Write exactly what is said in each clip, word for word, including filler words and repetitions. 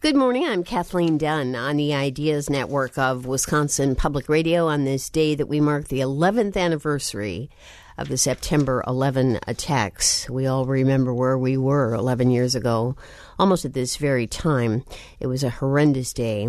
Good morning. I'm Kathleen Dunn on the Ideas Network of Wisconsin Public Radio on this day that we mark the eleventh anniversary of the September eleventh attacks. We all remember where we were eleven years ago, almost at this very time. It was a horrendous day,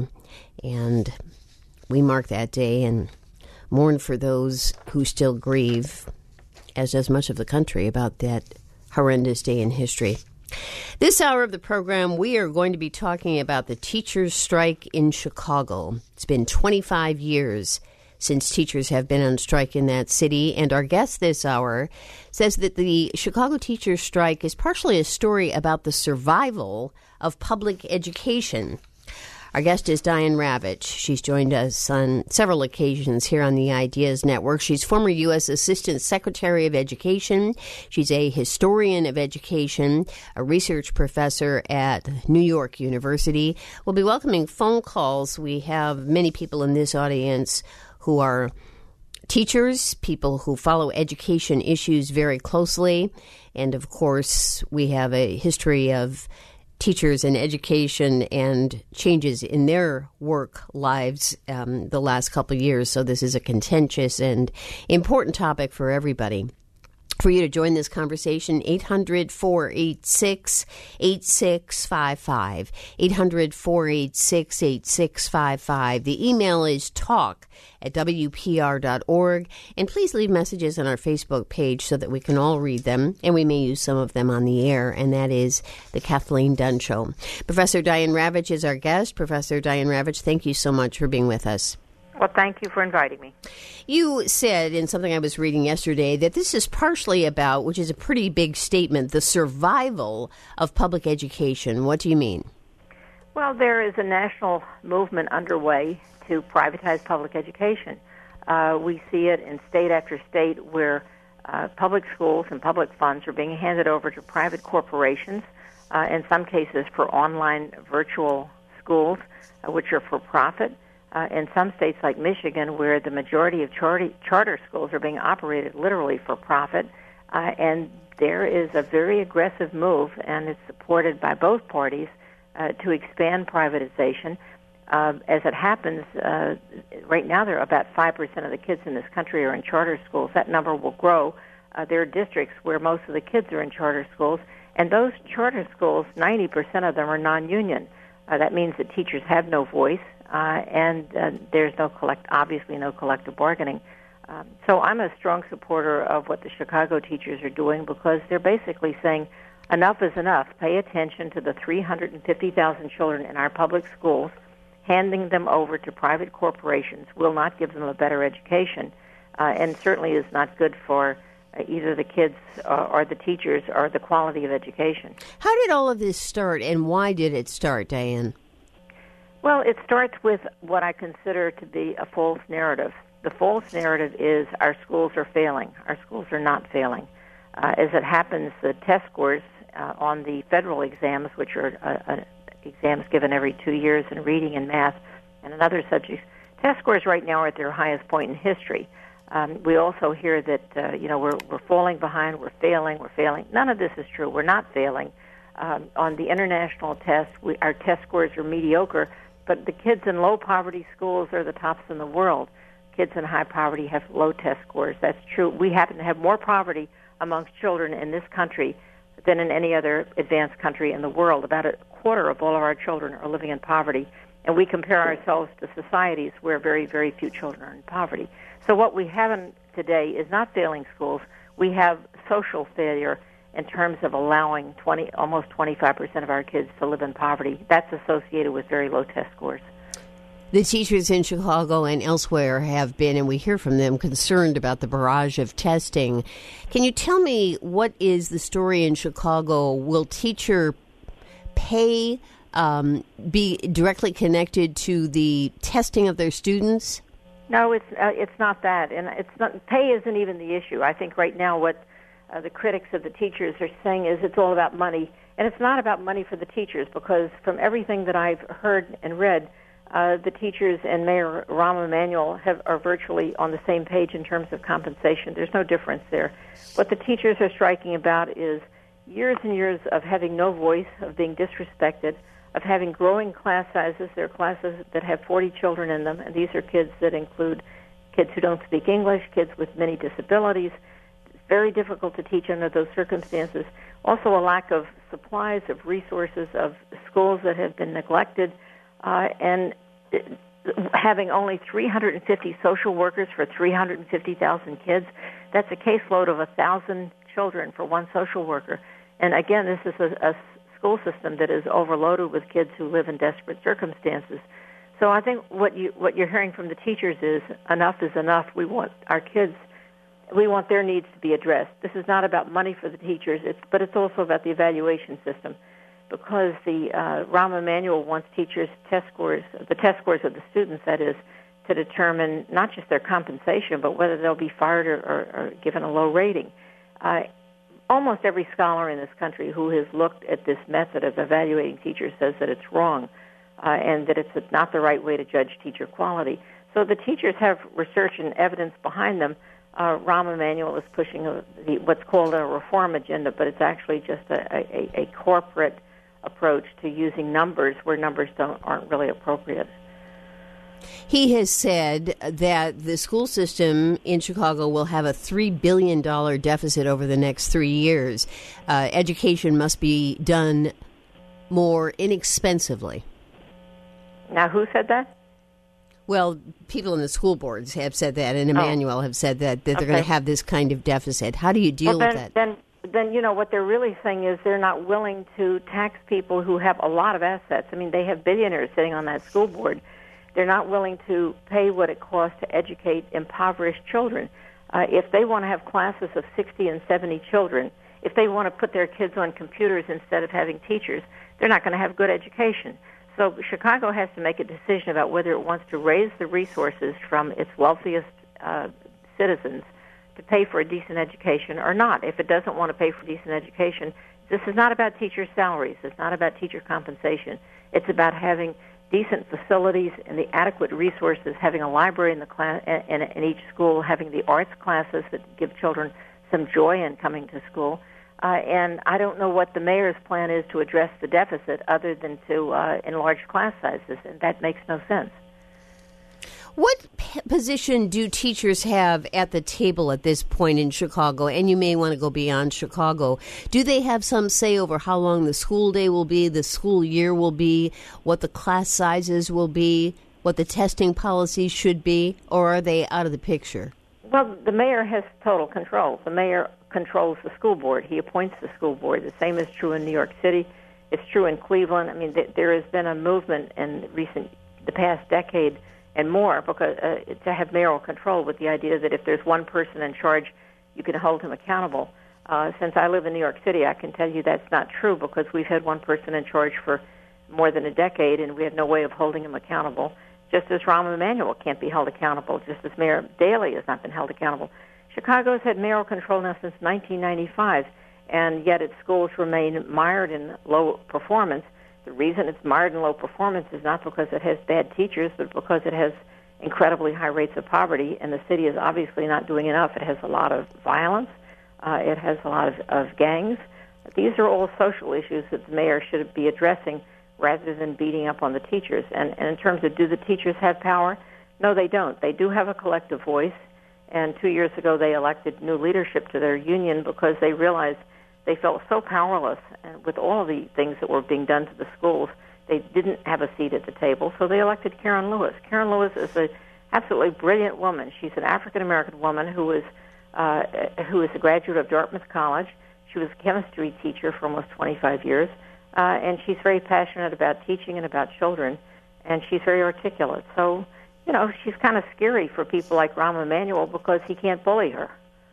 and we mark that day and mourn for those who still grieve, as does much of the country, about that horrendous day in history. This hour of the program, we are going to be talking about the teachers' strike in Chicago. It's been twenty-five years since teachers have been on strike in that city, and our guest this hour says that the Chicago teachers' strike is partially a story about the survival of public education. Our guest is Diane Ravitch. She's joined us on several occasions here on the Ideas Network. She's former U S Assistant Secretary of Education. She's a historian of education, a research professor at New York University. We'll be welcoming phone calls. We have many people in this audience who are teachers, people who follow education issues very closely. And, of course, we have a history of teachers and education and changes in their work lives um, the last couple of years. So this is a contentious and important topic for everybody. For you to join this conversation, eight hundred, four eight six, eight six five five, eight hundred, four eight six, eight six five five. The email is talk at w p r dot org. And please leave messages on our Facebook page so that we can all read them, and we may use some of them on the air, and that is The Kathleen Dunn Show. Professor Diane Ravitch is our guest. Professor Diane Ravitch, thank you so much for being with us. Well, thank you for inviting me. You said in something I was reading yesterday that this is partially about, which is a pretty big statement, the survival of public education. What do you mean? Well, there is a national movement underway to privatize public education. Uh, we see it in state after state where uh, public schools and public funds are being handed over to private corporations, uh, in some cases for online virtual schools, uh, which are for profit. Uh, in some states like Michigan, where the majority of charter, charter schools are being operated literally for profit, uh, and there is a very aggressive move, and it's supported by both parties, uh, to expand privatization. Uh, as it happens, uh, right now there are about five percent of the kids in this country are in charter schools. That number will grow. Uh, there are districts where most of the kids are in charter schools, and those charter schools, ninety percent of them are non-union. Uh, that means that teachers have no voice. Uh, and uh, there's no collect, obviously no collective bargaining. Um, so I'm a strong supporter of what the Chicago teachers are doing because they're basically saying enough is enough. Pay attention to the three hundred fifty thousand children in our public schools. Handing them over to private corporations will not give them a better education, uh, and certainly is not good for uh, either the kids or, or the teachers or the quality of education. How did all of this start, and why did it start, Diane? Well, it starts with what I consider to be a false narrative. The false narrative is our schools are failing. Our schools are not failing. Uh, as it happens, the test scores uh, on the federal exams, which are uh, uh, exams given every two years in reading and math and in other subjects, test scores right now are at their highest point in history. Um, we also hear that, uh, you know, we're, we're falling behind, we're failing, we're failing. None of this is true. We're not failing. Um, on the international test, we, our test scores are mediocre, but the kids in low-poverty schools are the tops in the world. Kids in high poverty have low test scores. That's true. We happen to have more poverty amongst children in this country than in any other advanced country in the world. About a quarter of all of our children are living in poverty, and we compare ourselves to societies where very, very few children are in poverty. So what we have in today is not failing schools. We have social failure in terms of allowing twenty, almost twenty-five percent of our kids to live in poverty. That's associated with very low test scores. The teachers in Chicago and elsewhere have been, and we hear from them, concerned about the barrage of testing. Can you tell me what is the story in Chicago? Will teacher pay um, be directly connected to the testing of their students? No, it's uh, it's not that, and it's not. Pay isn't even the issue. I think right now what Uh, the critics of the teachers are saying is it's all about money. And it's not about money for the teachers because from everything that I've heard and read, uh, the teachers and Mayor Rahm Emanuel have, are virtually on the same page in terms of compensation. There's no difference there. What the teachers are striking about is years and years of having no voice, of being disrespected, of having growing class sizes. There are classes that have forty children in them, and these are kids that include kids who don't speak English, kids with many disabilities. It's very difficult to teach under those circumstances. Also a lack of supplies, of resources, of schools that have been neglected, uh, and having only three hundred fifty social workers for three hundred fifty thousand kids. That's a caseload of one thousand children for one social worker. And again, this is a, a school system that is overloaded with kids who live in desperate circumstances. So I think what you what you're hearing from the teachers is enough is enough. We want our kids, we want their needs to be addressed. This is not about money for the teachers, it's, but it's also about the evaluation system, because the uh, Rahm Emanuel wants teachers' test scores, the test scores of the students, that is, to determine not just their compensation, but whether they'll be fired or, or, or given a low rating. Uh, almost every scholar in this country who has looked at this method of evaluating teachers says that it's wrong, uh, and that it's not the right way to judge teacher quality. So the teachers have research and evidence behind them. Uh, Rahm Emanuel is pushing a, the, what's called a reform agenda, but it's actually just a, a, a corporate approach to using numbers where numbers don't aren't really appropriate. He has said that the school system in Chicago will have a three billion dollars deficit over the next three years. Uh, education must be done more inexpensively. Now, who said that? Well, people in the school boards have said that, and Emanuel oh. have said that, that they're okay. going to have this kind of deficit. How do you deal well, then, with that? Then, then, you know, what they're really saying is they're not willing to tax people who have a lot of assets. I mean, they have billionaires sitting on that school board. They're not willing to pay what it costs to educate impoverished children. Uh, if they want to have classes of sixty and seventy children, if they want to put their kids on computers instead of having teachers, they're not going to have good education. So Chicago has to make a decision about whether it wants to raise the resources from its wealthiest uh, citizens to pay for a decent education or not. If it doesn't want to pay for decent education, this is not about teacher salaries. It's not about teacher compensation. It's about having decent facilities and the adequate resources, having a library in the class in, in each school, having the arts classes that give children some joy in coming to school. Uh, and I don't know what the mayor's plan is to address the deficit other than to uh, enlarge class sizes, and that makes no sense. What p- position do teachers have at the table at this point in Chicago? And you may want to go beyond Chicago. Do they have some say over how long the school day will be, the school year will be, what the class sizes will be, what the testing policies should be, or are they out of the picture? Well, the mayor has total control. The mayor controls the school board. He appoints the school board. The same is true in New York City. It's true in Cleveland. I mean, th- there has been a movement in recent, the past decade and more, because uh, to have mayoral control, with the idea that if there's one person in charge, you can hold him accountable. Uh, since I live in New York City, I can tell you that's not true, because we've had one person in charge for more than a decade, and we have no way of holding him accountable, just as Rahm Emanuel can't be held accountable, just as Mayor Daley has not been held accountable. Chicago's had mayoral control now since nineteen ninety-five, and yet its schools remain mired in low performance. The reason it's mired in low performance is not because it has bad teachers, but because it has incredibly high rates of poverty, and the city is obviously not doing enough. It has a lot of violence. Uh, it has a lot of, of gangs. These are all social issues that the mayor should be addressing rather than beating up on the teachers. And, and in terms of, do the teachers have power? No, they don't. They do have a collective voice, and two years ago they elected new leadership to their union because they realized they felt so powerless, and with all the things that were being done to the schools, they didn't have a seat at the table, so they elected Karen Lewis. Karen Lewis is an absolutely brilliant woman. She's an African-American woman who is uh, who is a graduate of Dartmouth College. She was a chemistry teacher for almost twenty-five years, uh, and she's very passionate about teaching and about children, and she's very articulate. So, you know, she's kind of scary for people like Rahm Emanuel because he can't bully her.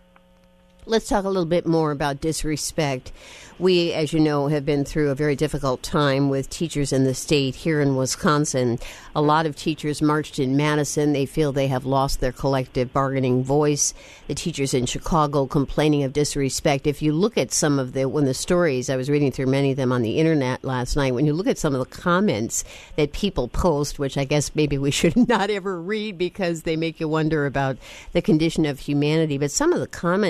Let's talk a little bit more about disrespect. We, as you know, have been through a very difficult time with teachers in the state. Here in Wisconsin, a lot of teachers marched in Madison. They feel they have lost their collective bargaining voice. The teachers in Chicago complaining of disrespect. If you look at some of the, when the stories, I was reading through many of them on the internet last night, when you look at some of the comments that people post, which I guess maybe we should not ever read because they make you wonder about the condition of humanity, but some of the comments against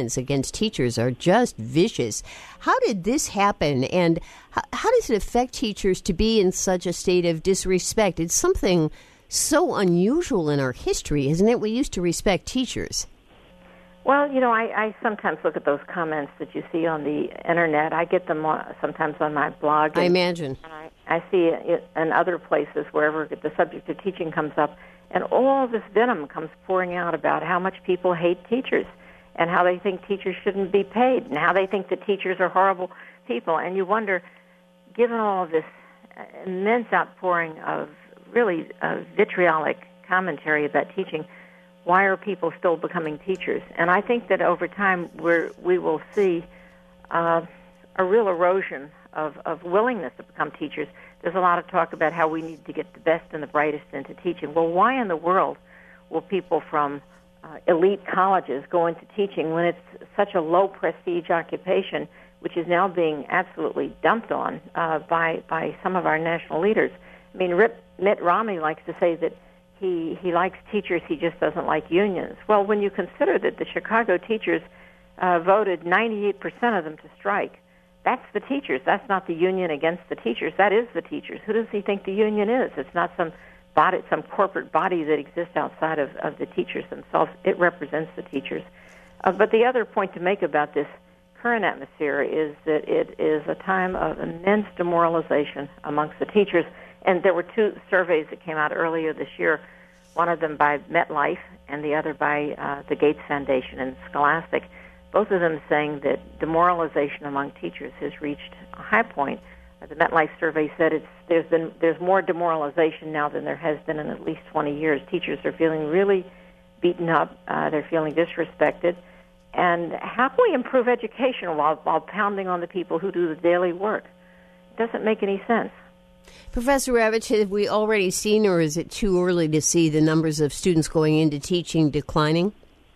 against teachers are just vicious. How did this happen, and how, how does it affect teachers to be in such a state of disrespect? It's something so unusual in our history, isn't it? We used to respect teachers. Well, you know, I, I sometimes look at those comments that you see on the Internet. I get them on, sometimes on my blog. And, I imagine. And I, I see it in other places wherever the subject of teaching comes up. And all this venom comes pouring out about how much people hate teachers and how they think teachers shouldn't be paid and how they think that teachers are horrible people. And you wonder, given all of this immense outpouring of really uh, vitriolic commentary about teaching, why are people still becoming teachers? And I think that over time we're, we will see uh, a real erosion of, of willingness to become teachers. There's a lot of talk about how we need to get the best and the brightest into teaching. Well, why in the world will people from uh, elite colleges go into teaching when it's such a low-prestige occupation, which is now being absolutely dumped on uh, by, by some of our national leaders? I mean, Rip, Mitt Romney likes to say that He, he likes teachers, he just doesn't like unions. Well, when you consider that the Chicago teachers uh, voted ninety-eight percent of them to strike, that's the teachers. That's not the union against the teachers. That is the teachers. Who does he think the union is? It's not some body, some corporate body that exists outside of, of the teachers themselves. It represents the teachers. Uh, but the other point to make about this current atmosphere is that it is a time of immense demoralization amongst the teachers. And there were two surveys that came out earlier this year, one of them by MetLife and the other by uh, the Gates Foundation and Scholastic, both of them saying that demoralization among teachers has reached a high point. Uh, the MetLife survey said it's there's been there's more demoralization now than there has been in at least twenty years. Teachers are feeling really beaten up. Uh, they're feeling disrespected. And how can we improve education while, while pounding on the people who do the daily work? It doesn't make any sense. Professor Ravitch, have we already seen, or is it too early to see the numbers of students going into teaching declining?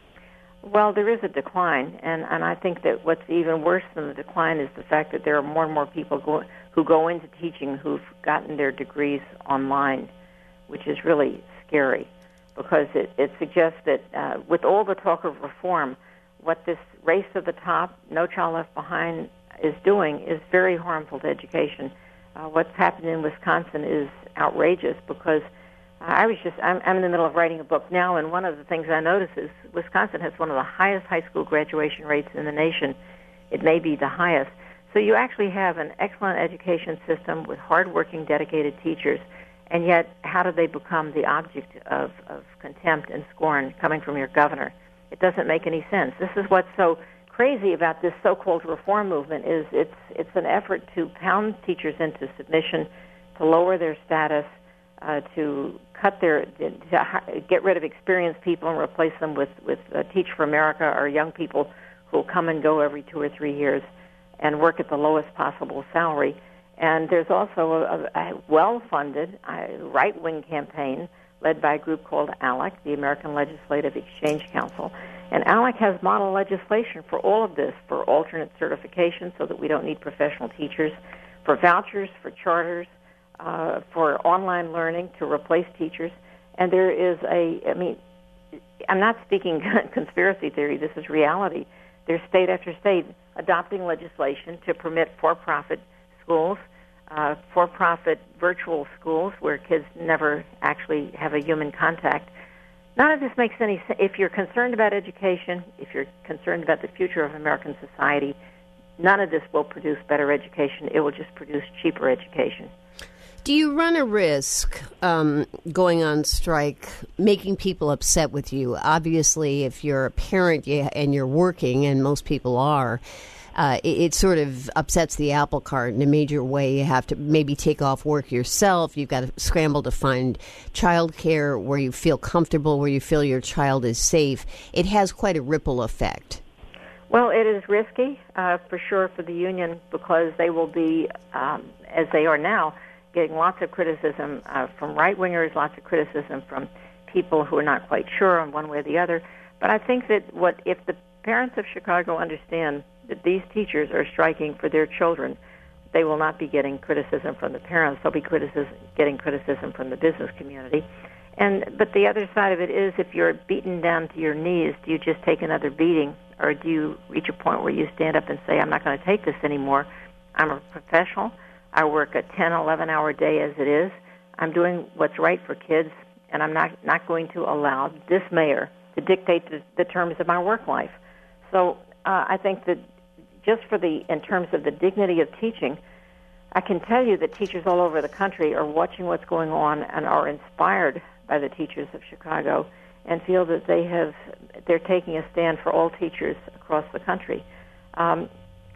Well, there is a decline, and, and I think that what's even worse than the decline is the fact that there are more and more people go, who go into teaching who've gotten their degrees online, which is really scary because it, it suggests that uh, with all the talk of reform, what this race to the top, No Child Left Behind, is doing is very harmful to education. Uh, what's happened in Wisconsin is outrageous because I was just, I'm, I'm in the middle of writing a book now, and one of the things I notice is Wisconsin has one of the highest high school graduation rates in the nation. It may be the highest. So you actually have an excellent education system with hardworking, dedicated teachers, and yet how do they become the object of, of contempt and scorn coming from your governor? It doesn't make any sense. This is what's so crazy about this so-called reform movement is it's it's an effort to pound teachers into submission, to lower their status, uh, to cut their to get rid of experienced people and replace them with with uh, Teach for America or young people who will come and go every two or three years and work at the lowest possible salary. And there's also a, a well-funded uh, right-wing campaign led by a group called ALEC, the American Legislative Exchange Council. And ALEC has model legislation for all of this, for alternate certification so that we don't need professional teachers, for vouchers, for charters, uh, for online learning to replace teachers. And there is a, I mean, I'm not speaking conspiracy theory, this is reality. There's state after state adopting legislation to permit for-profit schools, uh, for-profit virtual schools where kids never actually have a human contact. None of this makes any sense. If you're concerned about education, if you're concerned about the future of American society, none of this will produce better education. It will just produce cheaper education. Do you run a risk um, going on strike, making people upset with you? Obviously, if you're a parent and you're working, and most people are, Uh, it, it sort of upsets the apple cart in a major way. You have to maybe take off work yourself. You've got to scramble to find childcare where you feel comfortable, where you feel your child is safe. It has quite a ripple effect. Well, it is risky, uh, for sure, for the union because they will be, um, as they are now, getting lots of criticism uh, from right-wingers, lots of criticism from people who are not quite sure on one way or the other. But I think that what if the parents of Chicago understand that these teachers are striking for their children, they will not be getting criticism from the parents. They'll be criticism, getting criticism from the business community. And but the other side of it is if you're beaten down to your knees, do you just take another beating or do you reach a point where you stand up and say, I'm not going to take this anymore? I'm a professional. I work a ten, eleven-hour day as it is. I'm doing what's right for kids, and I'm not, not going to allow this mayor to dictate the, the terms of my work life. So uh, I think that just for the, in terms of the dignity of teaching, I can tell you that teachers all over the country are watching what's going on and are inspired by the teachers of Chicago and feel that they have, they're taking a stand for all teachers across the country. Um,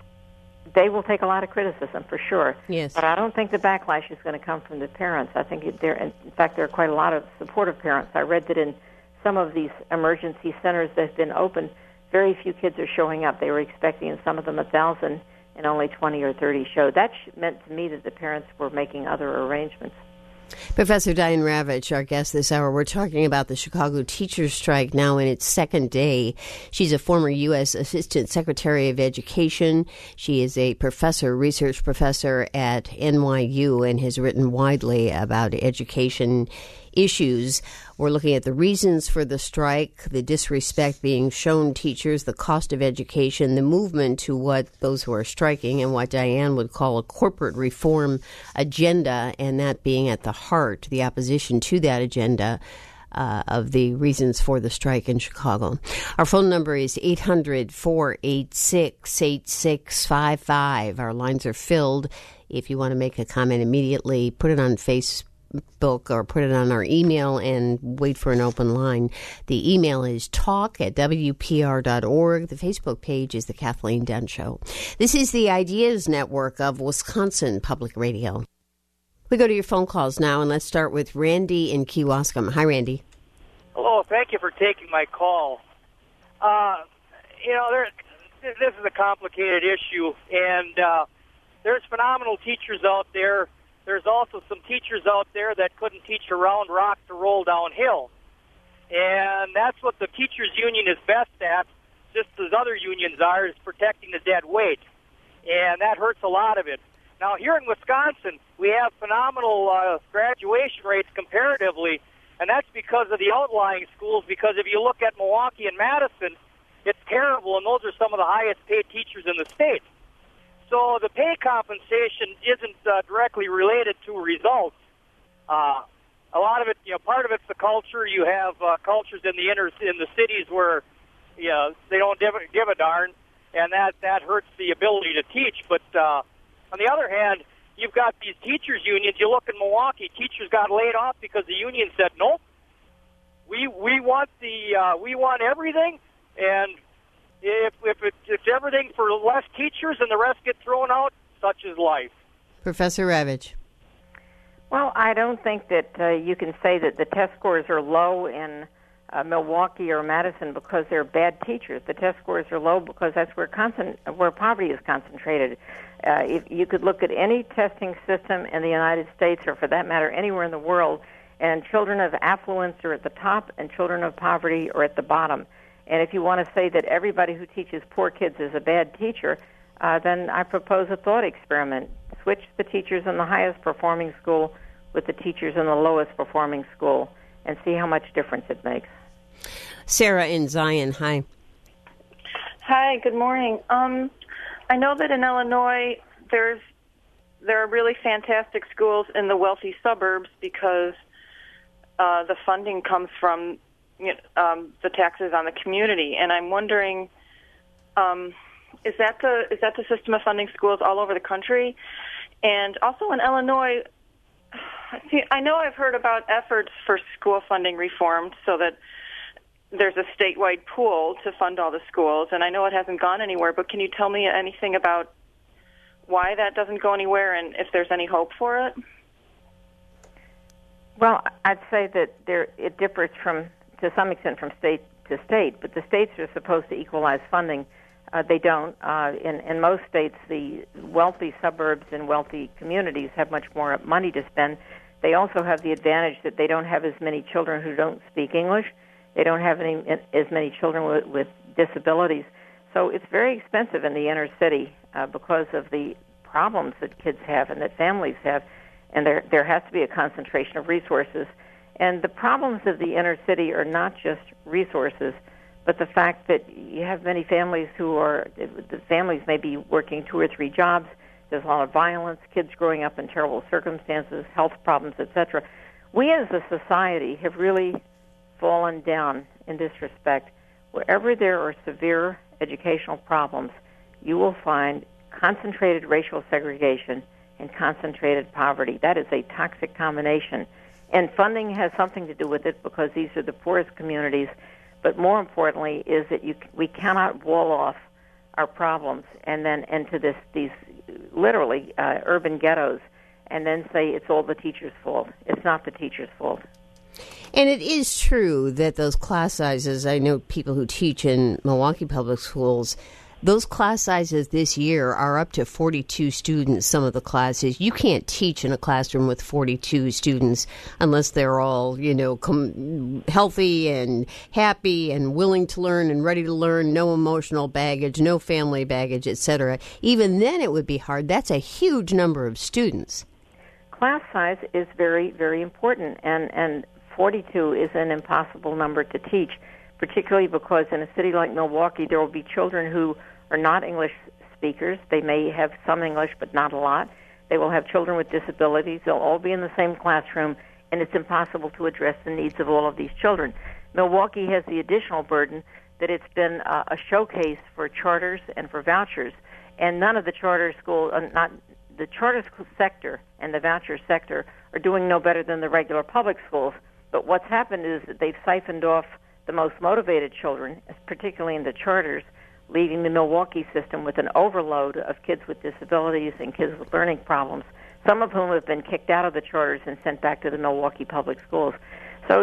they will take a lot of criticism, for sure. Yes. But I don't think the backlash is going to come from the parents. I think there, in fact, there are quite a lot of supportive parents. I read that in some of these emergency centers that have been open, very few kids are showing up. They were expecting, in some of them, a thousand, and only twenty or thirty showed. That meant to me that the parents were making other arrangements. Professor Diane Ravitch, our guest this hour, we're talking about the Chicago teachers' strike now in its second day. She's a former U S Assistant Secretary of Education. She is a professor, research professor at N Y U, and has written widely about education issues. We're looking at the reasons for the strike, the disrespect being shown teachers, the cost of education, the movement to what those who are striking and what Diane would call a corporate reform agenda, and that being at the heart, the opposition to that agenda uh, of the reasons for the strike in Chicago. Our phone number is eight hundred, four eight six, eight six five five. Our lines are filled. If you want to make a comment immediately, put it on Facebook. Book or put it on our email and wait for an open line. The email is talk at w p r dot org. The Facebook page is The Kathleen Dunn Show. This is the Ideas Network of Wisconsin Public Radio. We go to your phone calls now, and let's start with Randy in Kewaskum. Hi, Randy. Hello. Thank you for taking my call. Uh, you know, there, this is a complicated issue, and uh, there's phenomenal teachers out there. There's also some teachers out there that couldn't teach a round rock to roll downhill. And that's what the teachers' union is best at, just as other unions are, is protecting the dead weight. And that hurts a lot of it. Now, here in Wisconsin, we have phenomenal uh, graduation rates comparatively, and that's because of the outlying schools, because if you look at Milwaukee and Madison, it's terrible, and those are some of the highest paid teachers in the state. So the pay compensation isn't uh, directly related to results. Uh, a lot of it, you know, part of it's the culture. You have uh, cultures in the inner in the cities where, you know, they don't give, give a darn, and that that hurts the ability to teach. But uh, on the other hand, you've got these teachers unions. You look in Milwaukee, teachers got laid off because the union said, nope, we we want the uh, we want everything, and If if it, it's everything for less teachers and the rest get thrown out, such is life. Professor Ravitch. Well, I don't think that uh, you can say that the test scores are low in uh, Milwaukee or Madison because they're bad teachers. The test scores are low because that's where concent- where poverty is concentrated. Uh, if you could look at any testing system in the United States, or for that matter, anywhere in the world, and children of affluence are at the top and children of poverty are at the bottom. And if you want to say that everybody who teaches poor kids is a bad teacher, uh, then I propose a thought experiment. Switch the teachers in the highest performing school with the teachers in the lowest performing school and see how much difference it makes. Sarah in Zion, hi. Hi, good morning. Um, I know that in Illinois there's there are really fantastic schools in the wealthy suburbs because uh, the funding comes from You know, um, the taxes on the community, and I'm wondering, um, is that the is that the system of funding schools all over the country? And also in Illinois, see, I know I've heard about efforts for school funding reformed so that there's a statewide pool to fund all the schools, and I know it hasn't gone anywhere. But can you tell me anything about why that doesn't go anywhere, and if there's any hope for it? Well, I'd say that there it differs from. to some extent from state to state, but the states are supposed to equalize funding. Uh, they don't. Uh, in, in most states, the wealthy suburbs and wealthy communities have much more money to spend. They also have the advantage that they don't have as many children who don't speak English. They don't have any, as many children with, with disabilities. So it's very expensive in the inner city uh, because of the problems that kids have and that families have, and there there has to be a concentration of resources. And the problems of the inner city are not just resources, but the fact that you have many families who are, the families may be working two or three jobs, there's a lot of violence, kids growing up in terrible circumstances, health problems, et cetera. We as a society have really fallen down in this respect. Wherever there are severe educational problems, you will find concentrated racial segregation and concentrated poverty. That is a toxic combination. And funding has something to do with it because these are the poorest communities. But more importantly is that you, we cannot wall off our problems and then into this these literally uh, urban ghettos and then say it's all the teacher's fault. It's not the teacher's fault. And it is true that those class sizes, I know people who teach in Milwaukee Public Schools, those class sizes this year are up to forty-two students, some of the classes. You can't teach in a classroom with forty-two students unless they're all, you know, com- healthy and happy and willing to learn and ready to learn, no emotional baggage, no family baggage, et cetera. Even then it would be hard. That's a huge number of students. Class size is very, very important, and, and forty-two is an impossible number to teach, particularly because in a city like Milwaukee, there will be children who are not English speakers. They may have some English, but not a lot. They will have children with disabilities. They'll all be in the same classroom, and it's impossible to address the needs of all of these children. Milwaukee has the additional burden that it's been uh, a showcase for charters and for vouchers, and none of the charter school, uh, not the charter school sector and the voucher sector are doing no better than the regular public schools. But what's happened is that they've siphoned off the most motivated children, particularly in the charters, leaving the Milwaukee system with an overload of kids with disabilities and kids with learning problems, some of whom have been kicked out of the charters and sent back to the Milwaukee public schools. So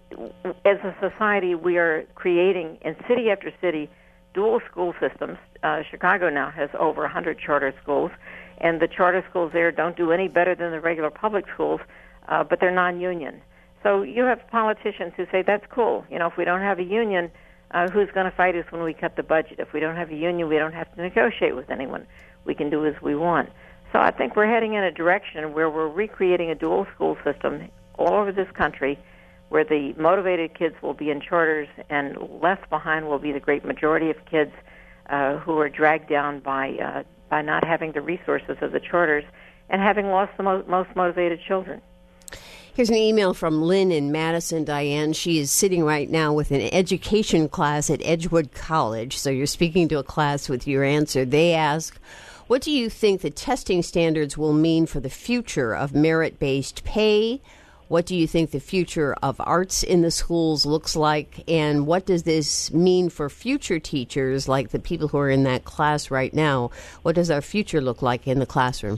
as a society, we are creating, in city after city, dual school systems. Uh, Chicago now has over one hundred charter schools, and the charter schools there don't do any better than the regular public schools, uh, but they're non-union. So you have politicians who say, that's cool. You know, if we don't have a union, uh, who's going to fight us when we cut the budget? If we don't have a union, we don't have to negotiate with anyone. We can do as we want. So I think we're heading in a direction where we're recreating a dual school system all over this country where the motivated kids will be in charters and left behind will be the great majority of kids uh, who are dragged down by uh, by not having the resources of the charters and having lost the mo- most motivated children. Here's an email from Lynn in Madison, Diane. She is sitting right now with an education class at Edgewood College. So you're speaking to a class with your answer. They ask, what do you think the testing standards will mean for the future of merit-based pay? What do you think the future of arts in the schools looks like? And what does this mean for future teachers, like the people who are in that class right now? What does our future look like in the classroom?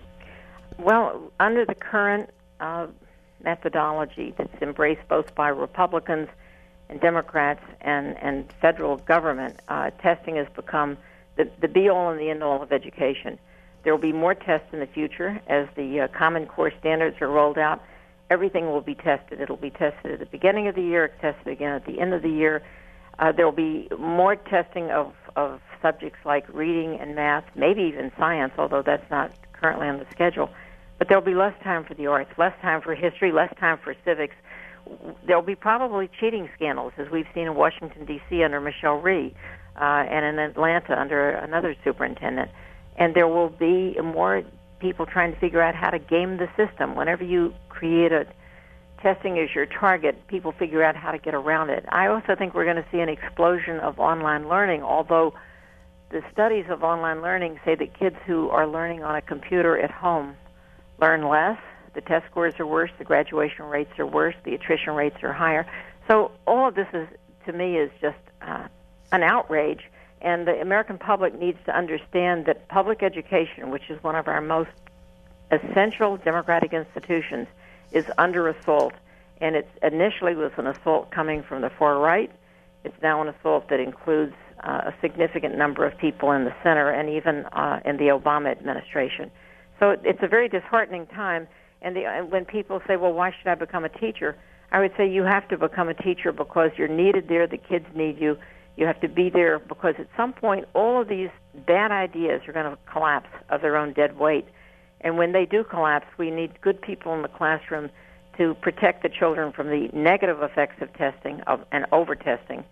Well, under the current uh, methodology that's embraced both by Republicans and Democrats and, and federal government, uh, testing has become the, the be-all and the end-all of education. There will be more tests in the future as the uh, Common Core standards are rolled out. Everything will be tested. It'll be tested at the beginning of the year, tested again at the end of the year. Uh, there will be more testing of, of subjects like reading and math, maybe even science, although that's not currently on the schedule. But there will be less time for the arts, less time for history, less time for civics. There will be probably cheating scandals, as we've seen in Washington, D C under Michelle Rhee, uh, and in Atlanta under another superintendent. And there will be more people trying to figure out how to game the system. Whenever you create a testing as your target, people figure out how to get around it. I also think we're going to see an explosion of online learning, although the studies of online learning say that kids who are learning on a computer at home learn less, the test scores are worse, the graduation rates are worse, the attrition rates are higher. So all of this, is, to me, is just uh, an outrage. And the American public needs to understand that public education, which is one of our most essential democratic institutions, is under assault. And it initially was an assault coming from the far right. It's now an assault that includes uh, a significant number of people in the center and even uh, in the Obama administration. So it's a very disheartening time. And, the, and when people say, well, why should I become a teacher? I would say you have to become a teacher because you're needed there, the kids need you. You have to be there because at some point all of these bad ideas are going to collapse of their own dead weight. And when they do collapse, we need good people in the classroom to protect the children from the negative effects of testing of, and over-testing.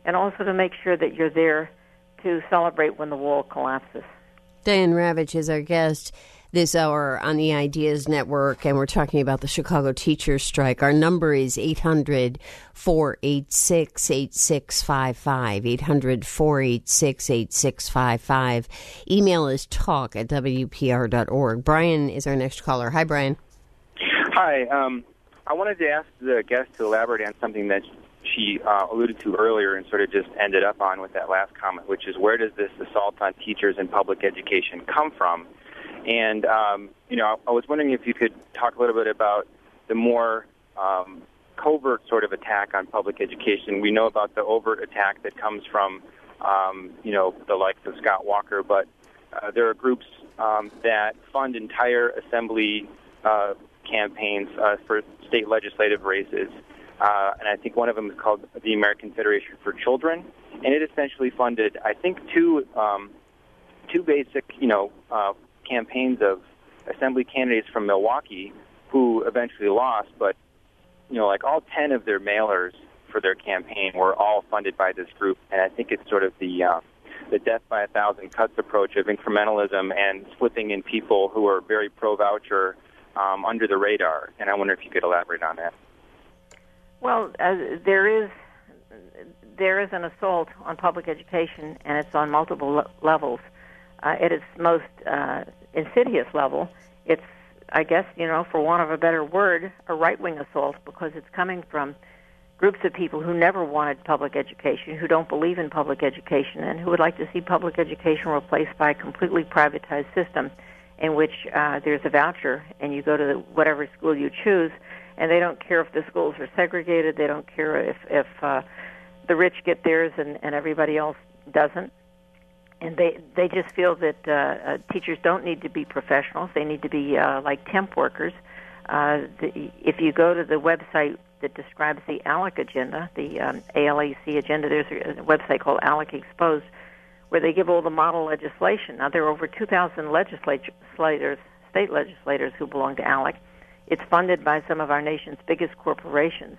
and also to make sure that you're there to celebrate when the wall collapses. Diane Ravitch is our guest this hour on the Ideas Network, and we're talking about the Chicago teachers' strike. Our number is eight hundred, four eight six, eight six five five, eight hundred, four eight six, eight six five five. Email is talk at W P R dot org. Brian is our next caller. Hi, Brian. Hi. Um, I wanted to ask the guest to elaborate on something that she uh, alluded to earlier and sort of just ended up on with that last comment, which is where does this assault on teachers in public education come from? And, um, you know, I was wondering if you could talk a little bit about the more um, covert sort of attack on public education. We know about the overt attack that comes from, um, you know, the likes of Scott Walker, but uh, there are groups um, that fund entire assembly uh, campaigns uh, for state legislative races. Uh, and I think one of them is called the American Federation for Children. And it essentially funded, I think, two um, two basic, you know, uh, campaigns of assembly candidates from Milwaukee who eventually lost, but, you know, like all ten of their mailers for their campaign were all funded by this group. And I think it's sort of the uh, the death by a thousand cuts approach of incrementalism and slipping in people who are very pro-voucher um, under the radar. And I wonder if you could elaborate on that. Well, uh, there is there is an assault on public education, and it's on multiple le- levels. Uh, at its most uh, insidious level, it's, I guess, you know, for want of a better word, a right-wing assault, because it's coming from groups of people who never wanted public education, who don't believe in public education, and who would like to see public education replaced by a completely privatized system in which uh, there's a voucher, and you go to the, whatever school you choose, and they don't care if the schools are segregated, they don't care if, if uh, the rich get theirs and, and everybody else doesn't. And they, they just feel that uh, uh, teachers don't need to be professionals. They need to be uh, like temp workers. Uh, the, if you go to the website that describes the ALEC agenda, the um, A L A C agenda, there's a, a website called ALEC Exposed, where they give all the model legislation. Now, there are over two thousand legislators, state legislators who belong to ALEC. It's funded by some of our nation's biggest corporations.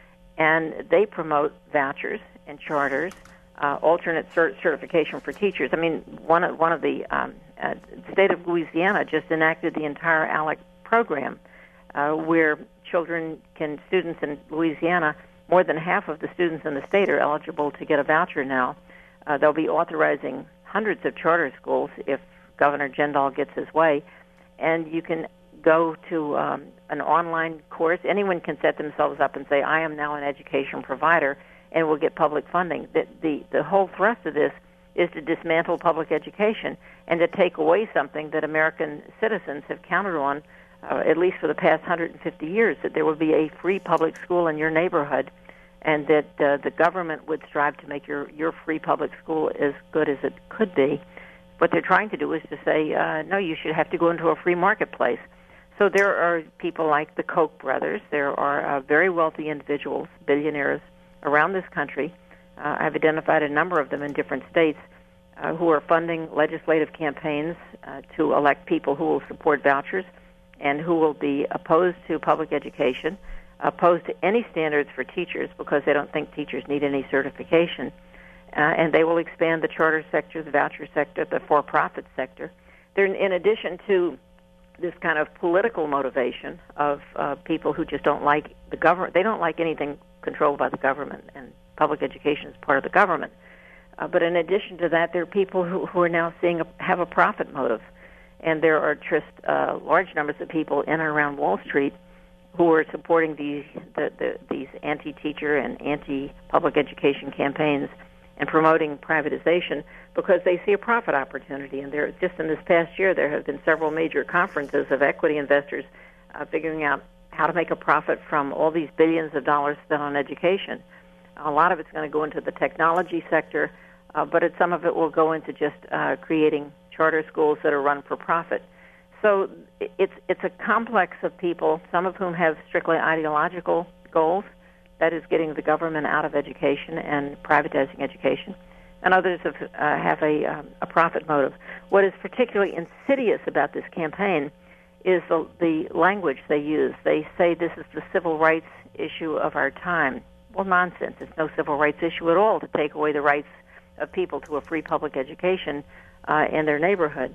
And they promote vouchers and charters, Uh, alternate cert- certification for teachers. I mean, one of one of the um, uh, state of Louisiana just enacted the entire ALEC program, uh, where children can students in Louisiana, more than half of the students in the state are eligible to get a voucher now. Uh, they'll be authorizing hundreds of charter schools if Governor Jindal gets his way, and you can go to um, an online course. Anyone can set themselves up and say, "I am now an education provider," and will get public funding. The, the the whole thrust of this is to dismantle public education and to take away something that American citizens have counted on, uh, at least for the past one hundred fifty years, that there would be a free public school in your neighborhood, and that uh, the government would strive to make your, your free public school as good as it could be. What they're trying to do is to say, uh, no, you should have to go into a free marketplace. So there are people like the Koch brothers. There are uh, very wealthy individuals, billionaires, around this country. Uh, I've identified a number of them in different states uh, who are funding legislative campaigns uh, to elect people who will support vouchers and who will be opposed to public education, opposed to any standards for teachers because they don't think teachers need any certification. Uh, and they will expand the charter sector, the voucher sector, the for-profit sector. They're, in addition to this kind of political motivation of uh, people who just don't like the government. They don't like anything controlled by the government, and public education is part of the government. Uh, but in addition to that, there are people who, who are now seeing a, have a profit motive, and there are just uh, large numbers of people in and around Wall Street who are supporting these the, the, these anti-teacher and anti-public education campaigns and promoting privatization because they see a profit opportunity. And there, just in this past year, there have been several major conferences of equity investors uh, figuring out how to make a profit from all these billions of dollars spent on education. A lot of it's going to go into the technology sector, uh, but it, some of it will go into just uh, creating charter schools that are run for profit. So it's it's a complex of people, some of whom have strictly ideological goals, that is getting the government out of education and privatizing education, and others have, uh, have a, um, a profit motive. What is particularly insidious about this campaign is the, the language they use. They say this is the civil rights issue of our time. Well, nonsense. It's no civil rights issue at all to take away the rights of people to a free public education uh, in their neighborhood.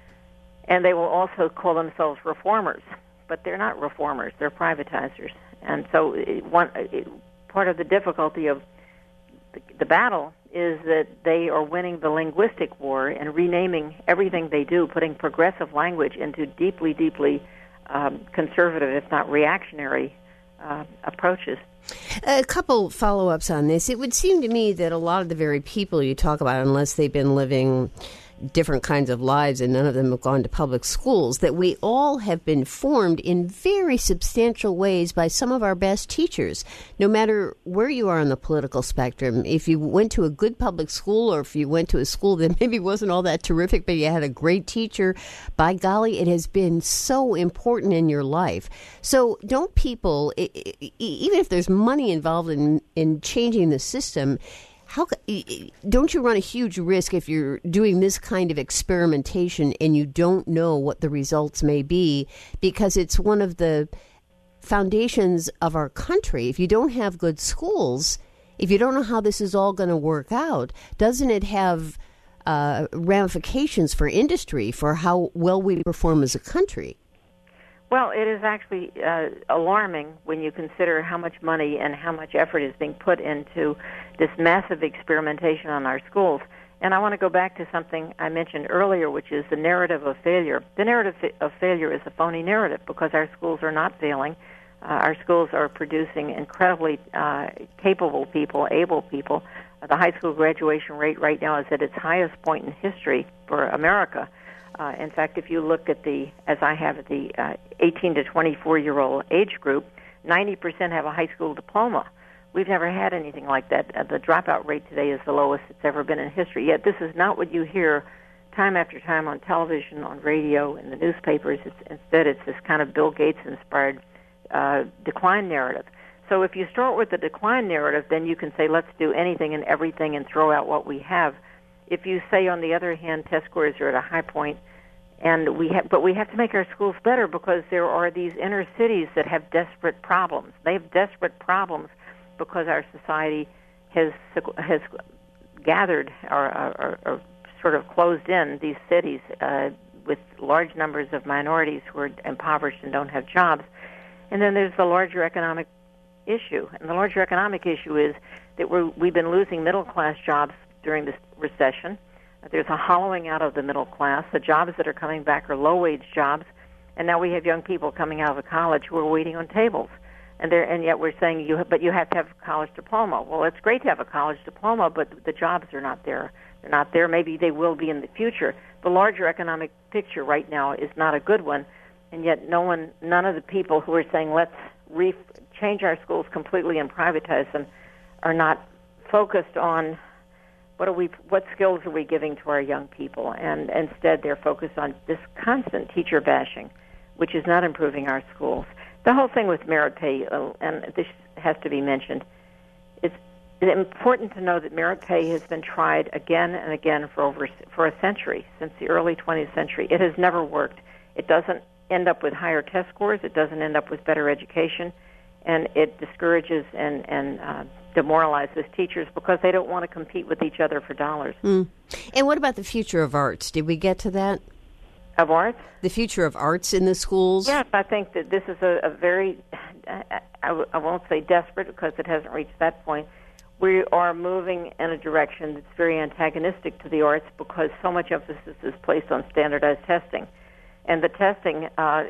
And they will also call themselves reformers, but they're not reformers. They're privatizers. And so it, one, it, part of the difficulty of the, the battle is that they are winning the linguistic war and renaming everything they do, putting progressive language into deeply, deeply um, conservative, if not reactionary, uh, approaches. A couple follow-ups on this. It would seem to me that a lot of the very people you talk about, unless they've been living different kinds of lives and none of them have gone to public schools, that we all have been formed in very substantial ways by some of our best teachers, no matter where you are on the political spectrum. If you went to a good public school or if you went to a school that maybe wasn't all that terrific, but you had a great teacher, by golly, it has been so important in your life. So don't people, even if there's money involved in, in changing the system, How don't you run a huge risk if you're doing this kind of experimentation and you don't know what the results may be, because it's one of the foundations of our country. If you don't have good schools, if you don't know how this is all going to work out, doesn't it have uh, ramifications for industry, for how well we perform as a country? Well, it is actually uh, alarming when you consider how much money and how much effort is being put into this massive experimentation on our schools. And I want to go back to something I mentioned earlier, which is the narrative of failure. The narrative of failure is a phony narrative because our schools are not failing. Uh, our schools are producing incredibly uh, capable people, able people. Uh, the high school graduation rate right now is at its highest point in history for America. Uh, in fact, if you look at the, as I have at the uh, eighteen to twenty-four-year-old age group, ninety percent have a high school diploma. We've never had anything like that. Uh, the dropout rate today is the lowest it's ever been in history. Yet this is not what you hear time after time on television, on radio, in the newspapers. It's, instead, it's this kind of Bill Gates-inspired uh, decline narrative. So if you start with the decline narrative, then you can say, let's do anything and everything and throw out what we have. If you say, on the other hand, test scores are at a high point, and we have, but we have to make our schools better because there are these inner cities that have desperate problems. They have desperate problems because our society has has gathered or, or, or sort of closed in these cities uh, with large numbers of minorities who are impoverished and don't have jobs. And then there's the larger economic issue, and the larger economic issue is that we're, we've been losing middle-class jobs during this recession. There's a hollowing out of the middle class. The jobs that are coming back are low-wage jobs, and now we have young people coming out of college who are waiting on tables, and they're, and yet we're saying you, have, but you have to have a college diploma. Well, it's great to have a college diploma, but the jobs are not there. They're not there. Maybe they will be in the future. The larger economic picture right now is not a good one, and yet no one, none of the people who are saying let's re- change our schools completely and privatize them are not focused on What are we? What skills are we giving to our young people? And instead, they're focused on this constant teacher bashing, which is not improving our schools. The whole thing with merit pay, uh, and this has to be mentioned, it's important to know that merit pay has been tried again and again for over for a century, since the early twentieth century. It has never worked. It doesn't end up with higher test scores. It doesn't end up with better education, and it discourages and and uh, demoralizes teachers because they don't want to compete with each other for dollars. Mm. And what about the future of arts? Did we get to that? Of arts? The future of arts in the schools? Yes, I think that this is a, a very, I, I, I won't say desperate because it hasn't reached that point. We are moving in a direction that's very antagonistic to the arts because so much emphasis is placed on standardized testing. And the testing uh,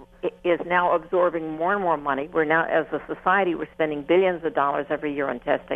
is now absorbing more and more money. We're now, as a society, we're spending billions of dollars every year on testing,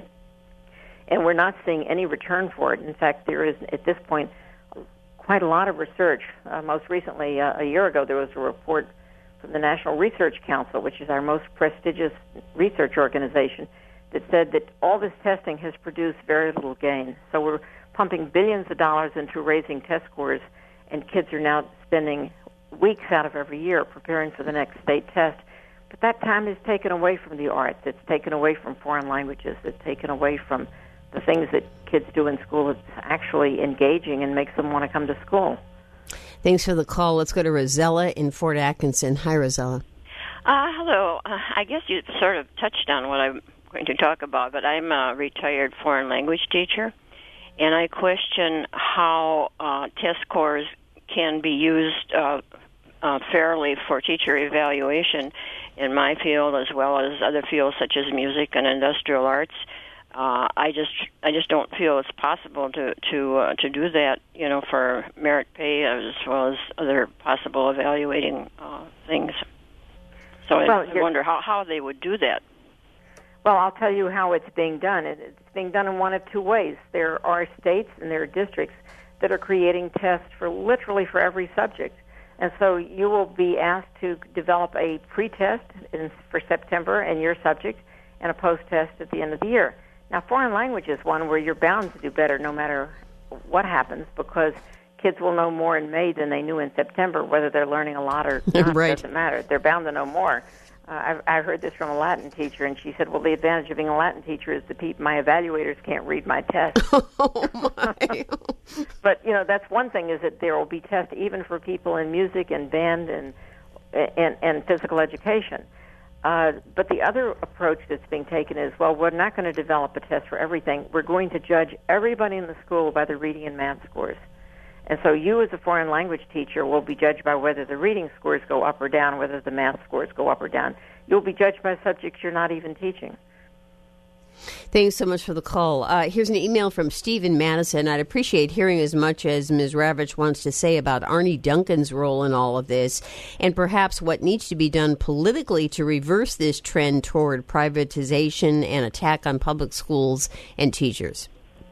and we're not seeing any return for it. In fact, there is, at this point, quite a lot of research. Uh, most recently, uh, a year ago, there was a report from the National Research Council, which is our most prestigious research organization, that said that all this testing has produced very little gain. So we're pumping billions of dollars into raising test scores, and kids are now spending weeks out of every year preparing for the next state test. But that time is taken away from the arts. It's taken away from foreign languages. It's taken away from the things that kids do in school that's actually engaging and makes them want to come to school. Thanks for the call. Let's go to Rosella in Fort Atkinson. Hi, Rosella. Uh, hello. Uh, I guess you sort of touched on what I'm going to talk about, but I'm a retired foreign language teacher, and I question how uh, test scores can be used uh, uh, fairly for teacher evaluation in my field as well as other fields such as music and industrial arts. Uh, I just I just don't feel it's possible to to uh, to do that, you know, for merit pay as well as other possible evaluating uh, things. So well, I wonder how, how they would do that. Well, I'll tell you how it's being done. It's being done in one of two ways. There are states and there are districts that are creating tests for literally for every subject. And so you will be asked to develop a pre-test in, for September in your subject and a post-test at the end of the year. Now, foreign language is one where you're bound to do better no matter what happens, because kids will know more in May than they knew in September, whether they're learning a lot or not. Right. It doesn't matter. They're bound to know more. Uh, I, I heard this from a Latin teacher, and she said, well, the advantage of being a Latin teacher is that pe- my evaluators can't read my test. Oh, my. But, you know, that's one thing, is that there will be tests even for people in music and band and and, and physical education. Uh, but the other approach that's being taken is, well, we're not going to develop a test for everything. We're going to judge everybody in the school by the reading and math scores. And so you as a foreign language teacher will be judged by whether the reading scores go up or down, whether the math scores go up or down. You'll be judged by subjects you're not even teaching. Thanks so much for the call. Uh, here's an email from Stephen Madison. I'd appreciate hearing as much as Miz Ravitch wants to say about Arne Duncan's role in all of this, and perhaps what needs to be done politically to reverse this trend toward privatization and attack on public schools and teachers.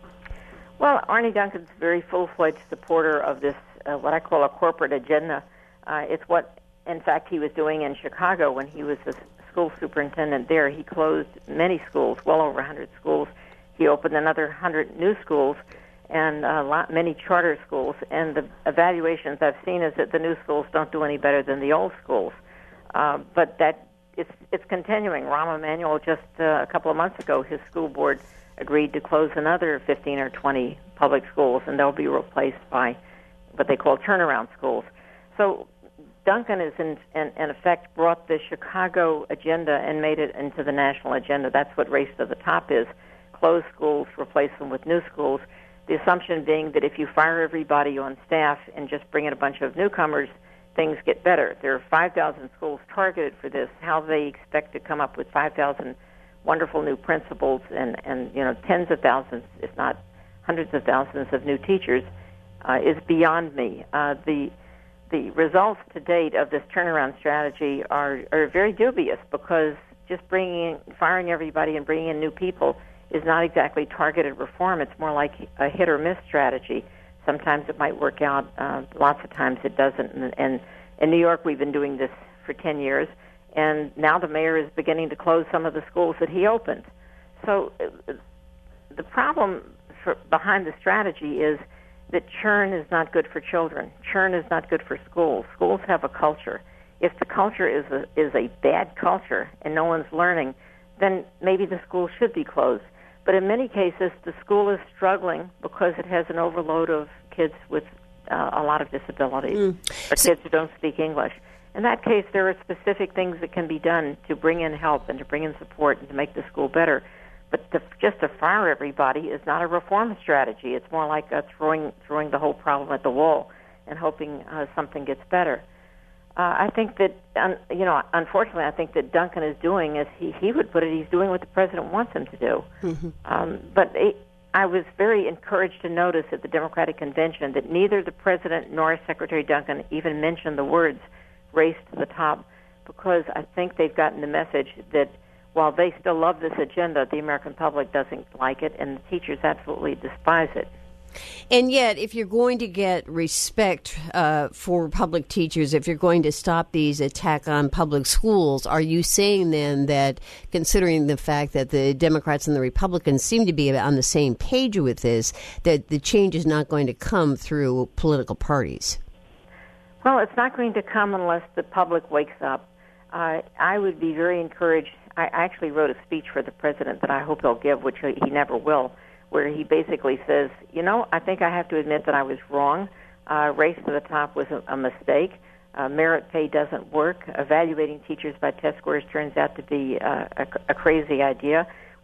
Well, Arne Duncan's a very full-fledged supporter of this, uh, what I call a corporate agenda. Uh, it's what, in fact, he was doing in Chicago when he was the school superintendent there. He closed many schools, well over one hundred schools. He opened another one hundred new schools and a lot, many charter schools. And the evaluations I've seen is that the new schools don't do any better than the old schools. Uh, but that it's it's continuing. Rahm Emanuel, just uh, a couple of months ago, his school board agreed to close another fifteen or twenty public schools, and they'll be replaced by what they call turnaround schools. So Duncan has, in, in, in effect, brought the Chicago agenda and made it into the national agenda. That's what Race to the Top is. Close schools, replace them with new schools. The assumption being that if you fire everybody on staff and just bring in a bunch of newcomers, things get better. There are five thousand schools targeted for this. How they expect to come up with five thousand wonderful new principals and, and you know tens of thousands, if not hundreds of thousands of new teachers uh, is beyond me. Uh, the The results to date of this turnaround strategy are, are very dubious, because just bringing in, firing everybody and bringing in new people is not exactly targeted reform. It's more like a hit or miss strategy. Sometimes it might work out. Uh, lots of times it doesn't. And, and in New York, we've been doing this for ten years, and now the mayor is beginning to close some of the schools that he opened. So uh, the problem for, behind the strategy is that churn is not good for children. Churn is not good for schools. Schools have a culture. If the culture is a, is a bad culture and no one's learning, then maybe the school should be closed. But in many cases, the school is struggling because it has an overload of kids with uh, a lot of disabilities mm. or kids who don't speak English. In that case, there are specific things that can be done to bring in help and to bring in support and to make the school better. But to, just to fire everybody is not a reform strategy. It's more like uh, throwing throwing the whole problem at the wall and hoping uh, something gets better. Uh, I think that, um, you know, unfortunately, I think that Duncan is doing, as he, he would put it, he's doing what the president wants him to do. Mm-hmm. Um, but it, I was very encouraged to notice at the Democratic Convention that neither the president nor Secretary Duncan even mentioned the words race to the top, because I think they've gotten the message that while they still love this agenda, the American public doesn't like it, and the teachers absolutely despise it. And yet, if you're going to get respect uh, for public teachers, if you're going to stop these attack on public schools, are you saying then that, considering the fact that the Democrats and the Republicans seem to be on the same page with this, that the change is not going to come through political parties? Well, it's not going to come unless the public wakes up. Uh, I would be very encouraged. I actually wrote a speech for the president that I hope he'll give, which he never will, where he basically says, you know, I think I have to admit that I was wrong. Uh, race to the top was a, a mistake. Uh, merit pay doesn't work. Evaluating teachers by test scores turns out to be uh, a, a crazy idea.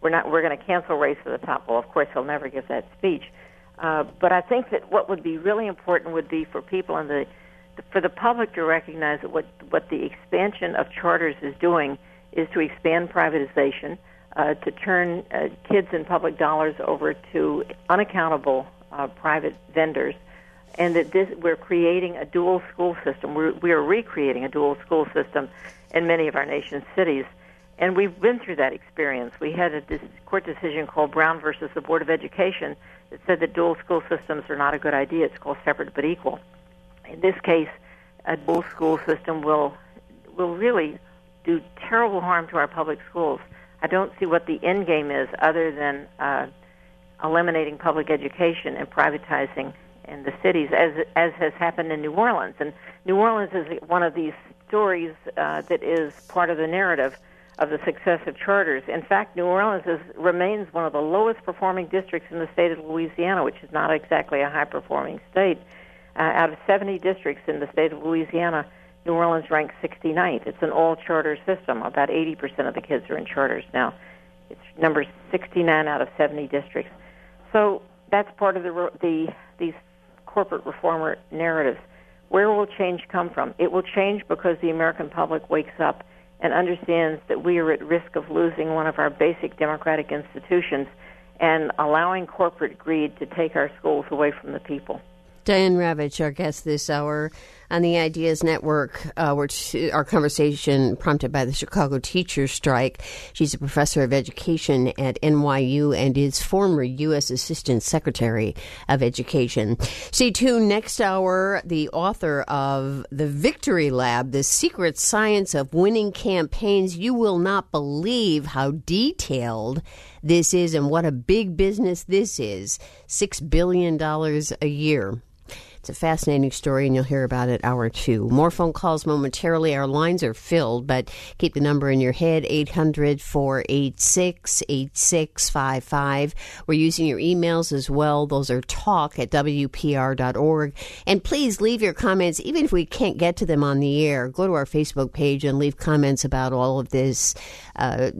we're not we're going to cancel Race to the Top. Well, of course, he'll never give that speech. Uh, but I think that what would be really important would be for people in the for the public to recognize that what what the expansion of charters is doing is to expand privatization, uh, to turn uh, kids and public dollars over to unaccountable uh, private vendors, and that this, we're creating a dual school system. We're, we are recreating a dual school system in many of our nation's cities, and we've been through that experience. We had a dis- court decision called Brown versus the Board of Education that said that dual school systems are not a good idea. It's called separate but equal. In this case, a dual school system will will really do terrible harm to our public schools. I don't see what the end game is other than uh, eliminating public education and privatizing in the cities, as as has happened in New Orleans. And New Orleans is one of these stories uh, that is part of the narrative of the success of charters. In fact, New Orleans is, remains one of the lowest performing districts in the state of Louisiana, which is not exactly a high-performing state. Uh, out of seventy districts in the state of Louisiana, New Orleans ranks sixty-ninth. It's an all-charter system. About eighty percent of the kids are in charters now. It's number sixty-nine out of seventy districts. So that's part of the, the these corporate reformer narratives. Where will change come from? It will change because the American public wakes up and understands that we are at risk of losing one of our basic democratic institutions and allowing corporate greed to take our schools away from the people. Diane Ravitch, our guest this hour on the Ideas Network, uh, which our conversation prompted by the Chicago teachers strike. She's a professor of education at N Y U and is former U S Assistant Secretary of Education. Stay tuned. Next hour, the author of The Victory Lab, The Secret Science of Winning Campaigns. You will not believe how detailed this is and what a big business this is. Six billion dollars a year. It's a fascinating story, and you'll hear about it hour two. More phone calls momentarily. Our lines are filled, but keep the number in your head, eight hundred, four eight six, eight six five five. We're using your emails as well. Those are talk at W P R dot org. And please leave your comments, even if we can't get to them on the air. Go to our Facebook page and leave comments about all of this, uh,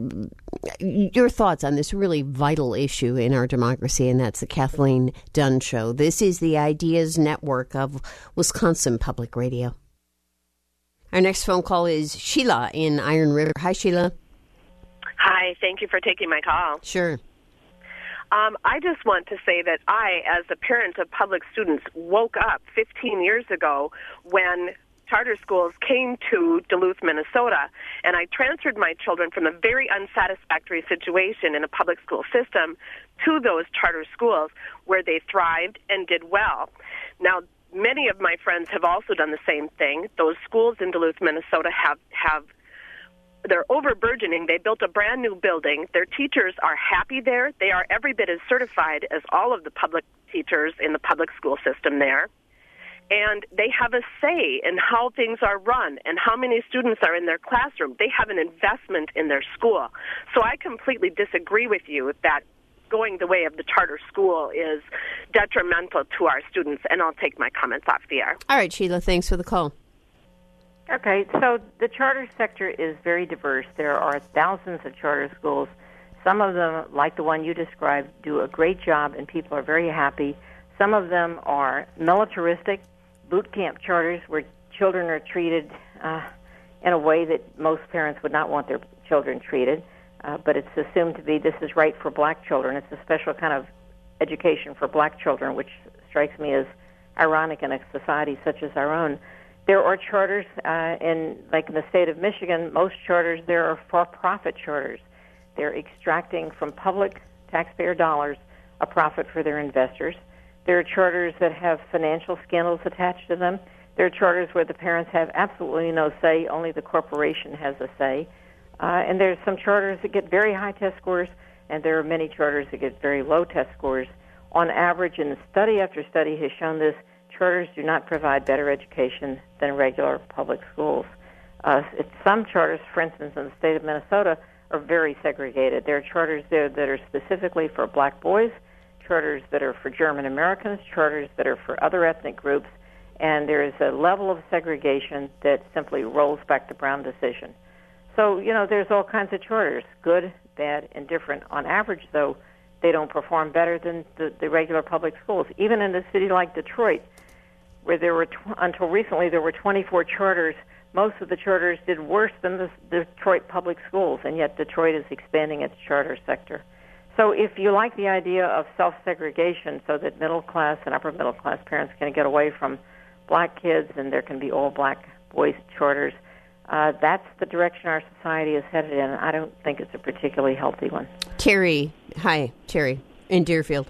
your thoughts on this really vital issue in our democracy, and that's the Kathleen Dunn Show. This is the Ideas Network of Wisconsin Public Radio. Our next phone call is Sheila in Iron River. Hi, Sheila. Hi, thank you for taking my call. Sure. Um, I just want to say that I, as a parent of public students, woke up fifteen years ago when charter schools came to Duluth, Minnesota, and I transferred my children from a very unsatisfactory situation in a public school system to those charter schools where they thrived and did well. Now, many of my friends have also done the same thing. Those schools in Duluth, Minnesota have, have they're overburgeoning. They built a brand new building. Their teachers are happy there. They are every bit as certified as all of the public teachers in the public school system there. And they have a say in how things are run and how many students are in their classroom. They have an investment in their school. So I completely disagree with you that going the way of the charter school is detrimental to our students, and I'll take my comments off the air. All right, Sheila, thanks for the call. Okay, so the charter sector is very diverse. There are thousands of charter schools. Some of them, like the one you described, do a great job, and people are very happy. Some of them are militaristic, boot camp charters where children are treated uh, in a way that most parents would not want their children treated. Uh, but it's assumed to be this is right for black children. It's a special kind of education for black children, which strikes me as ironic in a society such as our own. There are charters uh, in, like in the state of Michigan, most charters there are for-profit charters. They're extracting from public taxpayer dollars a profit for their investors. There are charters that have financial scandals attached to them. There are charters where the parents have absolutely no say, only the corporation has a say. Uh, and there's some charters that get very high test scores, and there are many charters that get very low test scores. On average, and study after study has shown this, charters do not provide better education than regular public schools. Uh, it's, some charters, for instance, in the state of Minnesota, are very segregated. There are charters there that are specifically for black boys, charters that are for German Americans, charters that are for other ethnic groups, and there is a level of segregation that simply rolls back the Brown decision. So, you know, there's all kinds of charters, good, bad, and different. On average, though, they don't perform better than the, the regular public schools. Even in a city like Detroit, where there were, tw- until recently, there were twenty-four charters, most of the charters did worse than the, the Detroit public schools, and yet Detroit is expanding its charter sector. So if you like the idea of self-segregation so that middle-class and upper-middle-class parents can get away from black kids and there can be all-black boys charters, uh, that's the direction our society is headed in. I don't think it's a particularly healthy one. Terry, hi, Terry, in Deerfield.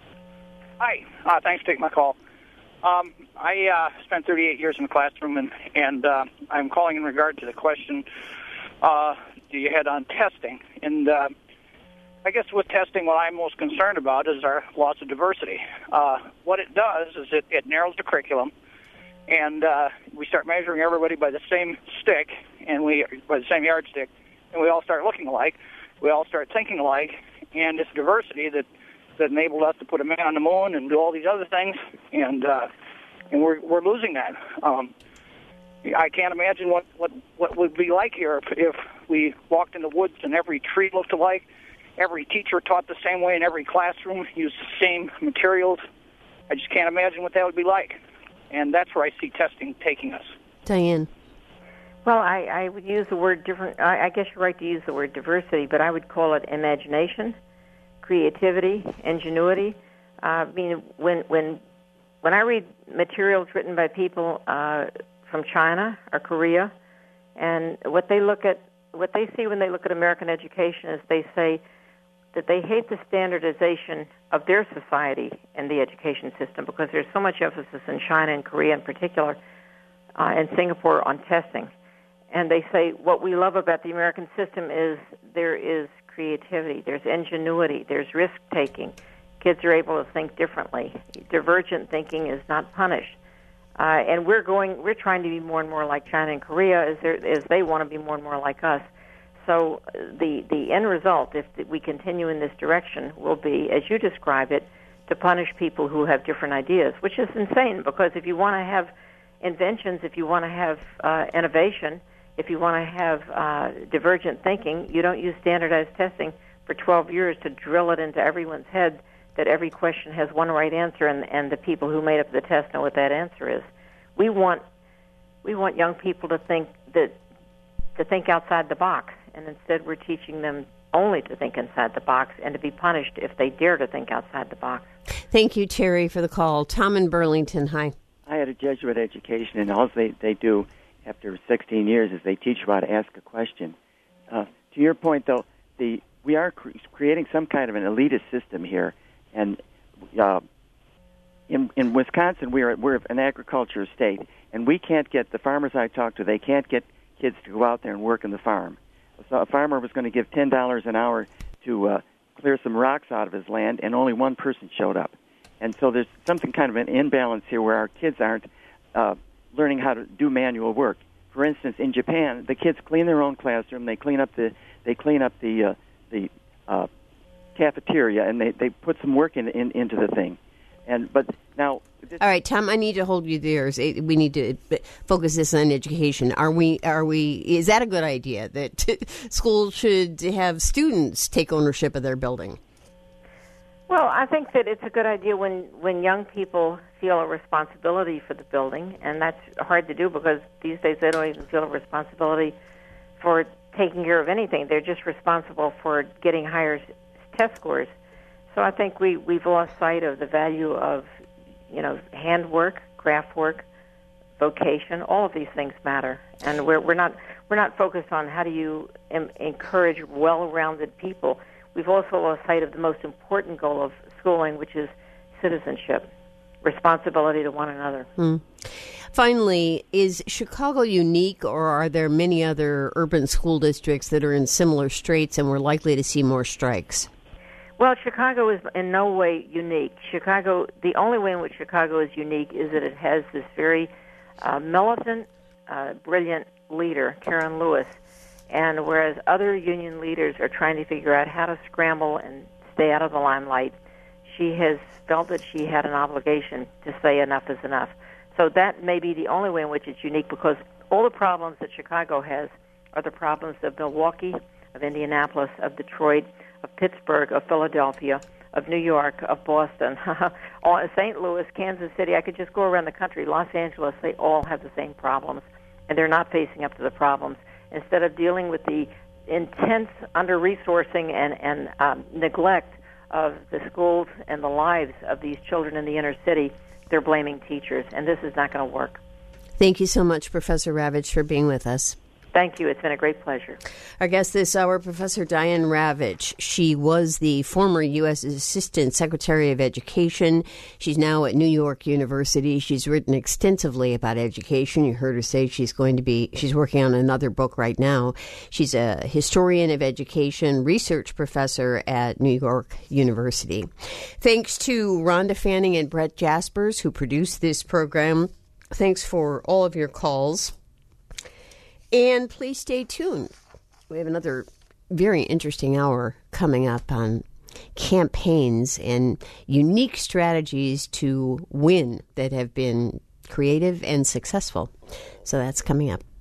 Hi, uh, thanks for taking my call. Um, I uh, spent thirty-eight years in the classroom, and, and uh, I'm calling in regard to the question uh, you had on testing. And uh, I guess with testing, what I'm most concerned about is our loss of diversity. Uh, what it does is it, it narrows the curriculum, and uh, we start measuring everybody by the same stick, and we by the same yardstick, and we all start looking alike. We all start thinking alike, and it's diversity that that enabled us to put a man on the moon and do all these other things, and uh, and we're we're losing that. Um, I can't imagine what, what, what would be like here if, if we walked in the woods and every tree looked alike, every teacher taught the same way in every classroom, used the same materials. I just can't imagine what that would be like, and that's where I see testing taking us. Diane. Well, I, I would use the word different. I, I guess you're right to use the word diversity, but I would call it imagination, creativity, ingenuity. Uh, I mean, when when when I read materials written by people uh, from China or Korea, and what they look at, what they see when they look at American education is they say that they hate the standardization of their society in the education system because there's so much emphasis in China and Korea in particular, uh, and Singapore on testing. And they say what we love about the American system is there is creativity, there's ingenuity, there's risk-taking. Kids are able to think differently. Divergent thinking is not punished. Uh, and we're going, we're trying to be more and more like China and Korea as, as they want to be more and more like us. So the, the end result, if we continue in this direction, will be, as you describe it, to punish people who have different ideas, which is insane because if you want to have inventions, if you want to have uh, innovation, if you want to have uh, divergent thinking, you don't use standardized testing for twelve years to drill it into everyone's head that every question has one right answer and, and the people who made up the test know what that answer is. We want we want young people to think that to think outside the box, and instead we're teaching them only to think inside the box and to be punished if they dare to think outside the box. Thank you, Terry, for the call. Tom in Burlington, hi. I had a Jesuit education, and all they, they do after sixteen years is they teach you how to ask a question. Uh, to your point, though, the we are cre- creating some kind of an elitist system here, and uh, in in Wisconsin, we're we're an agriculture state, and we can't get the farmers I talk to. They can't get kids to go out there and work in the farm. So a farmer was going to give ten dollars an hour to uh, clear some rocks out of his land, and only one person showed up. And so there's something kind of an imbalance here where our kids aren't uh, learning how to do manual work. For instance, in Japan, the kids clean their own classroom. They clean up the they clean up the uh, the uh, cafeteria, and they, they put some work in, in into the thing. And but now, this all right, Tom, I need to hold you there. We need to focus this on education. Are we? Are we? Is that a good idea that schools should have students take ownership of their building? Well, I think that it's a good idea when, when young people feel a responsibility for the building, and that's hard to do because these days they don't even feel a responsibility for taking care of anything. They're just responsible for getting higher test scores. So I think we, we've lost sight of the value of, you know, handwork, craft work, vocation. All of these things matter, and we're we're not we're not focused on how do you em- encourage well-rounded people. We've also lost sight of the most important goal of schooling, which is citizenship, responsibility to one another. Hmm. Finally, is Chicago unique, or are there many other urban school districts that are in similar straits and we're likely to see more strikes? Well, Chicago is in no way unique. Chicago, the only way in which Chicago is unique is that it has this very uh, militant, uh, brilliant leader, Karen Lewis. And whereas other union leaders are trying to figure out how to scramble and stay out of the limelight, she has felt that she had an obligation to say enough is enough. So that may be the only way in which it's unique, because all the problems that Chicago has are the problems of Milwaukee, of Indianapolis, of Detroit, of Pittsburgh, of Philadelphia, of New York, of Boston, Saint Louis, Kansas City. I could just go around the country. Los Angeles, they all have the same problems, and they're not facing up to the problems. Instead of dealing with the intense under-resourcing and, and um, neglect of the schools and the lives of these children in the inner city, they're blaming teachers, and this is not going to work. Thank you so much, Professor Ravitch, for being with us. Thank you. It's been a great pleasure. Our guest this hour, Professor Diane Ravitch. She was the former U S Assistant Secretary of Education. She's now at New York University. She's written extensively about education. You heard her say she's going to be, she's working on another book right now. She's a historian of education, research professor at New York University. Thanks to Rhonda Fanning and Brett Jaspers, who produced this program. Thanks for all of your calls. And please stay tuned. We have another very interesting hour coming up on campaigns and unique strategies to win that have been creative and successful. So that's coming up.